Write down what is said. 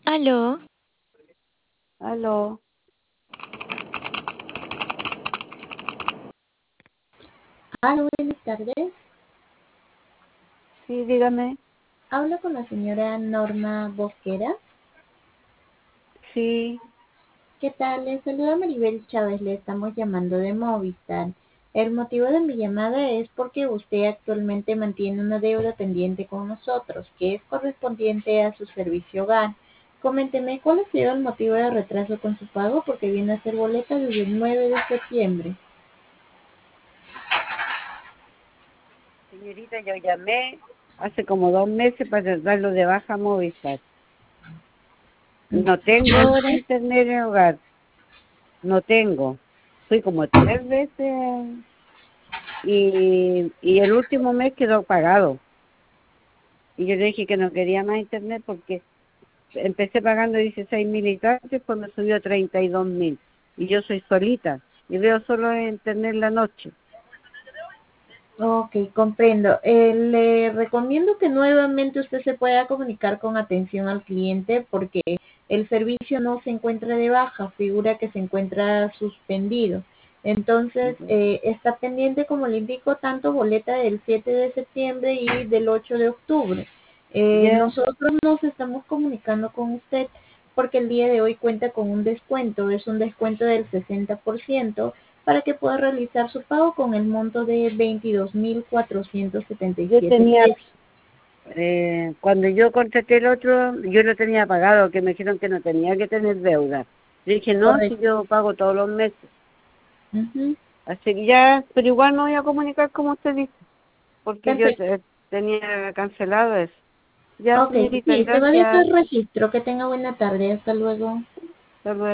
Aló, Aló, Hola, buenas tardes. sí, dígame. Hablo con la señora Norma Bosquera. Sí, ¿Qué tal? Le saluda Maribel Chávez. Le estamos llamando de Movistar. El motivo de mi llamada es porque usted actualmente mantiene una deuda pendiente con nosotros, que es correspondiente a su servicio hogar. Coménteme cuál ha sido el motivo de retraso con su pago, porque viene a ser boleta desde el 9 de septiembre. señorita, yo llamé hace como 2 meses para darlo de baja a Movistar. No tengo ahora internet en el hogar, no tengo. Fui como 3 veces y el último mes quedó pagado. Y yo le dije que no quería más internet porque empecé pagando 16.000 y tanto, después me subió 32.000. Y yo soy solita y veo solo internet en la noche. Ok, comprendo. Le recomiendo que nuevamente usted se pueda comunicar con atención al cliente porque el servicio no se encuentra de baja, figura que se encuentra suspendido. Entonces, está pendiente, como le indico, tanto boleta del 7 de septiembre y del 8 de octubre. Ya, Nosotros nos estamos comunicando con usted porque el día de hoy cuenta con un descuento, es un descuento del 60% para que pueda realizar su pago con el monto de veintidós mil cuatrocientos setenta y yo siete tenía pesos. cuando yo contraté el otro, yo lo tenía pagado, que me dijeron que no tenía que tener deuda. Le dije, no, si Correcto. yo pago todos los meses. Ujú. Así que ya, pero igual me voy a comunicar como usted dice, porque yo Perfecto. tenía cancelado eso. Ya, Ok, señorita, sí, se va a dejar gracias. registro. Que tenga buena tarde. Hasta luego. Hasta luego.